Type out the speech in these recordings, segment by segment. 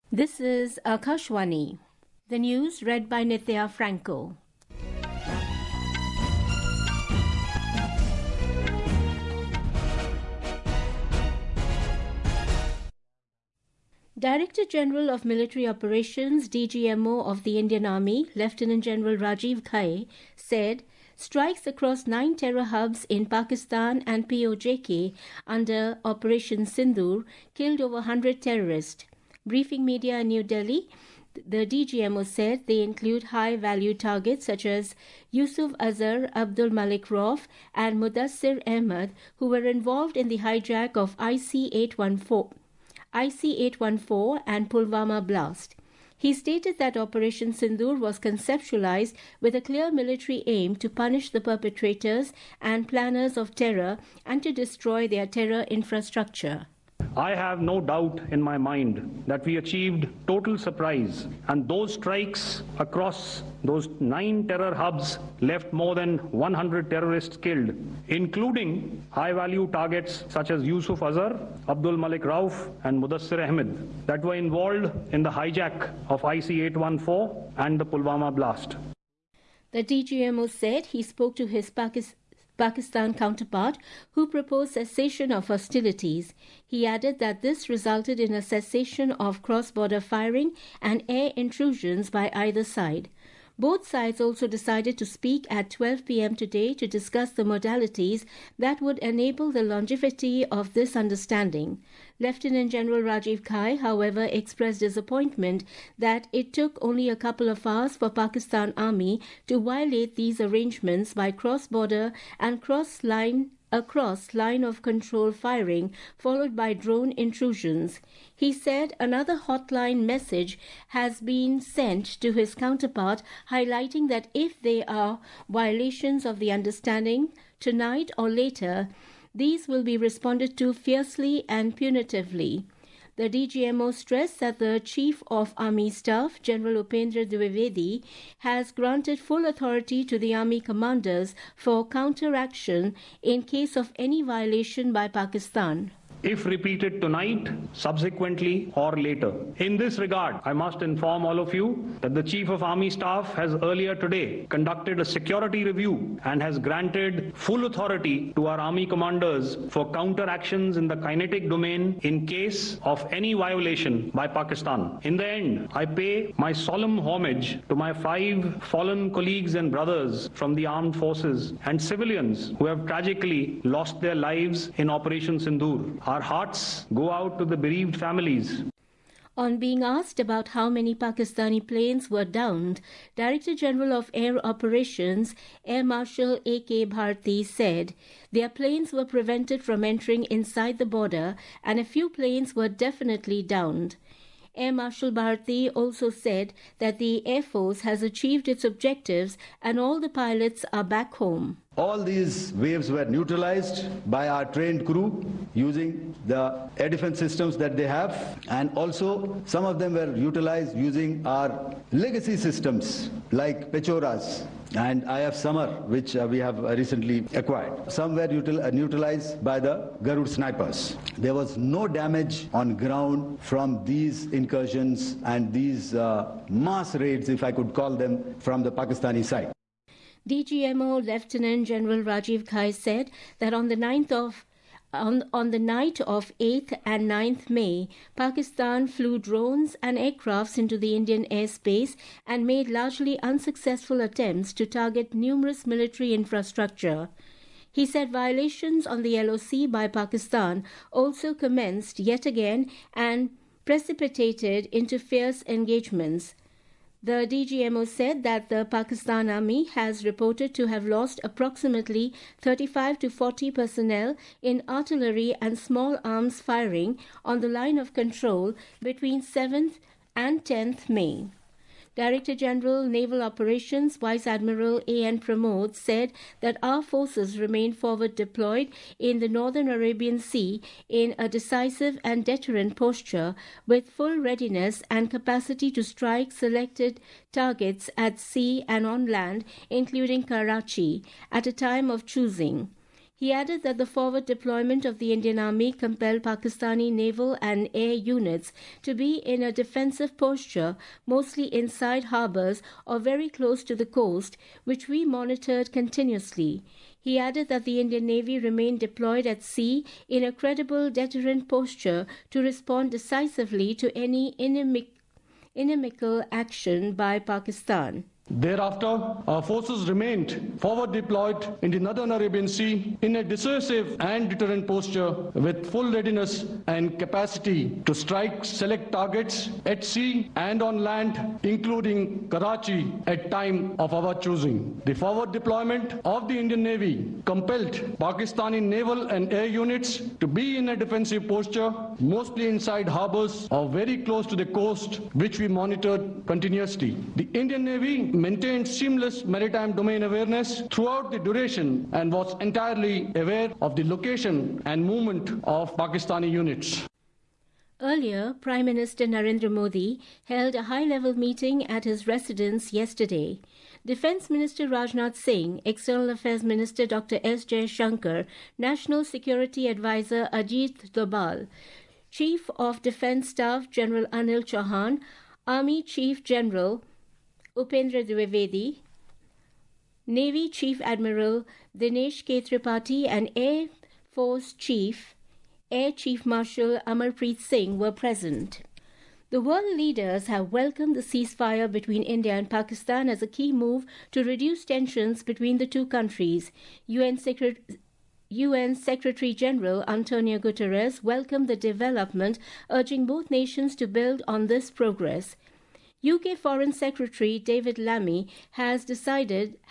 This is Akashwani. The news read by Nithya Franco. Director General of Military Operations, DGMO of the Indian Army, Lieutenant General Rajiv Ghai, said strikes across 9 terror hubs in Pakistan and POJK under Operation Sindoor killed over 100 terrorists. Briefing media in New Delhi, the DGMO said they include high-value targets such as Yusuf Azhar, Abdul Malik Rauf and Mudassir Ahmed, who were involved in the hijack of IC-814 and Pulwama blast. He stated that Operation Sindoor was conceptualized with a clear military aim to punish the perpetrators and planners of terror and to destroy their terror infrastructure. I have no doubt in my mind that we achieved total surprise, and those strikes across those 9 terror hubs left more than 100 terrorists killed, including high-value targets such as Yusuf Azhar, Abdul Malik Rauf and Mudassir Ahmed that were involved in the hijack of IC-814 and the Pulwama blast. The DGMO said he spoke to his Pakistan counterpart, who proposed cessation of hostilities. He added that this resulted in a cessation of cross-border firing and air intrusions by either side. Both sides also decided to speak at 12 p.m. today to discuss the modalities that would enable the longevity of this understanding. Lieutenant General Rajiv Ghai, however, expressed disappointment that it took only a couple of hours for Pakistan Army to violate these arrangements by cross-border and cross-line of control firing, followed by drone intrusions. He said another hotline message has been sent to his counterpart, highlighting that if there are violations of the understanding tonight or later, these will be responded to fiercely and punitively. The DGMO stressed that the Chief of Army Staff, General Upendra Dwivedi, has granted full authority to the Army commanders for counteraction in case of any violation by Pakistan, if repeated tonight, subsequently or later. In this regard, I must inform all of you that the Chief of Army Staff has earlier today conducted a security review and has granted full authority to our Army commanders for counteractions in the kinetic domain in case of any violation by Pakistan. In the end, I pay my solemn homage to my 5 fallen colleagues and brothers from the armed forces and civilians who have tragically lost their lives in Operation Sindoor. Our hearts go out to the bereaved families. On being asked about how many Pakistani planes were downed, Director General of Air Operations, Air Marshal A.K. Bharti, said their planes were prevented from entering inside the border and a few planes were definitely downed. Air Marshal Bharti also said that the Air Force has achieved its objectives and all the pilots are back home. All these waves were neutralized by our trained crew using the air defense systems that they have, and also some of them were utilized using our legacy systems like Pechoras and IF Summer, which we have recently acquired. Some were neutralized by the Garud snipers. There was no damage on ground from these incursions and these mass raids, if I could call them, from the Pakistani side. DGMO Lieutenant General Rajiv Ghai said that on the night of 8th and 9th May, Pakistan flew drones and aircrafts into the Indian airspace and made largely unsuccessful attempts to target numerous military infrastructure. He said violations on the LOC by Pakistan also commenced yet again and precipitated into fierce engagements. The DGMO said that the Pakistan Army has reported to have lost approximately 35 to 40 personnel in artillery and small arms firing on the line of control between 7th and 10th May. Director General Naval Operations Vice Admiral A.N. Pramod said that our forces remain forward deployed in the Northern Arabian Sea in a decisive and deterrent posture with full readiness and capacity to strike selected targets at sea and on land, including Karachi, at a time of choosing. He added that the forward deployment of the Indian Army compelled Pakistani naval and air units to be in a defensive posture, mostly inside harbours or very close to the coast, which we monitored continuously. He added that the Indian Navy remained deployed at sea in a credible deterrent posture to respond decisively to any inimical action by Pakistan. Thereafter, our forces remained forward deployed in the Northern Arabian Sea in a decisive and deterrent posture with full readiness and capacity to strike select targets at sea and on land, including Karachi at time of our choosing. The forward deployment of the Indian Navy compelled Pakistani naval and air units to be in a defensive posture, mostly inside harbours or very close to the coast, which we monitored continuously. The Indian Navy maintained seamless maritime domain awareness throughout the duration and was entirely aware of the location and movement of Pakistani units. Earlier, Prime Minister Narendra Modi held a high-level meeting at his residence yesterday. Defence Minister Rajnath Singh, External Affairs Minister Dr. S. Jaishankar, National Security Advisor Ajit Doval, Chief of Defence Staff General Anil Chauhan, Army Chief General Upendra Dwivedi, Navy Chief Admiral Dinesh K. Tripathi and Air Force Chief Air Chief Marshal Amarpreet Singh were present. The world leaders have welcomed the ceasefire between India and Pakistan as a key move to reduce tensions between the two countries. UN Secretary General Antonio Guterres welcomed the development, urging both nations to build on this progress. UK Foreign Secretary David Lammy has described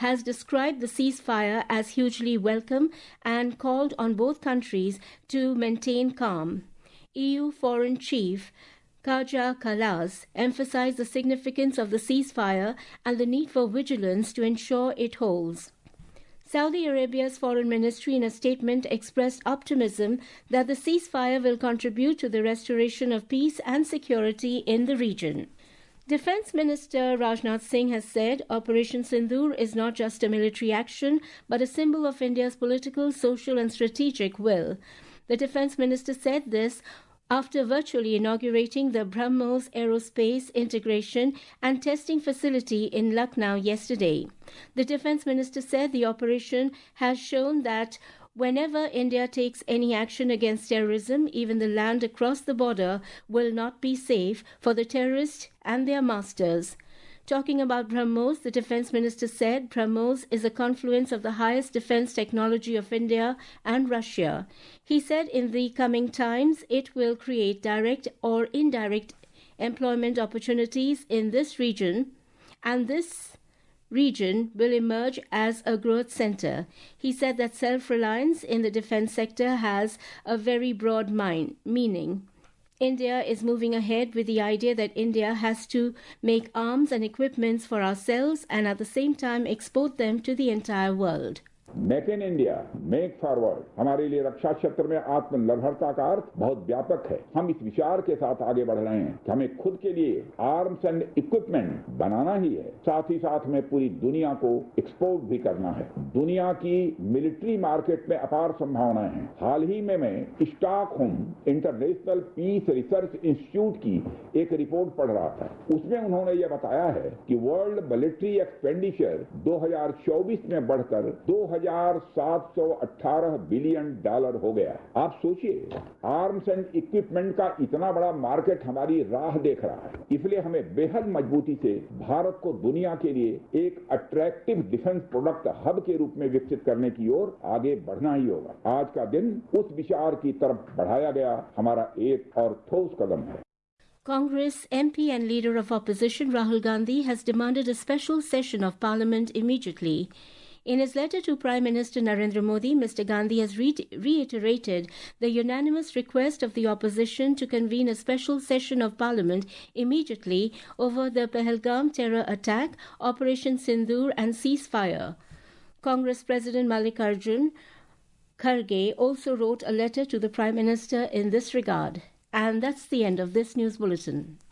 the ceasefire as hugely welcome and called on both countries to maintain calm. EU Foreign Chief Kaja Kallas emphasized the significance of the ceasefire and the need for vigilance to ensure it holds. Saudi Arabia's foreign ministry in a statement expressed optimism that the ceasefire will contribute to the restoration of peace and security in the region. Defence Minister Rajnath Singh has said Operation Sindoor is not just a military action, but a symbol of India's political, social and strategic will. The Defence Minister said this after virtually inaugurating the BrahMos Aerospace Integration and Testing Facility in Lucknow yesterday. The Defence Minister said the operation has shown that whenever India takes any action against terrorism, even the land across the border will not be safe for the terrorists and their masters. Talking about BrahMos, the Defence Minister said BrahMos is a confluence of the highest defence technology of India and Russia. He said in the coming times it will create direct or indirect employment opportunities in this region, and this region will emerge as a growth center. He said that self-reliance in the defense sector has a very broad meaning. India is moving ahead with the idea that India has to make arms and equipments for ourselves and at the same time export them to the entire world. Make in India, make forward हमारे लिए रक्षा क्षेत्र में आत्मनिर्भरता का अर्थ बहुत व्यापक है। हम इस विचार के साथ आगे बढ़ रहे हैं कि हमें खुद के लिए आर्म्स एंड इक्विपमेंट बनाना ही है, साथ ही साथ में पूरी दुनिया को एक्सपोर्ट भी करना है। दुनिया की मिलिट्री मार्केट में अपार संभावनाएं हैं। हाल ही में मैं Stockholm International Peace Research Institute की एक रिपोर्ट पढ़ रहा था। उसमें उन्होंने ये बताया है कि वर्ल्ड मिलिट्री एक्सपेंडिचर 2024 में बढ़कर 2,718 बिलियन डॉलर हो गया। आप सोचिए, आर्म्स एंड इक्विपमेंट का इतना बड़ा मार्केट हमारी राह देख रहा है। इसलिए हमें बेहद मजबूती से भारत को दुनिया के लिए एक अट्रैक्टिव डिफेंस प्रोडक्ट हब के रूप में विकसित करने की ओर आगे बढ़ना ही होगा। आज का दिन उस विचार की तरफ बढ़ाया गया हमारा एक और ठोस कदम है। Congress MP and leader of opposition Rahul Gandhi has demanded a special session of Parliament immediately. In his letter to Prime Minister Narendra Modi, Mr. Gandhi has reiterated the unanimous request of the opposition to convene a special session of Parliament immediately over the Pahalgam terror attack, Operation Sindoor and ceasefire. Congress President Mallikarjun Kharge also wrote a letter to the Prime Minister in this regard. And that's the end of this news bulletin.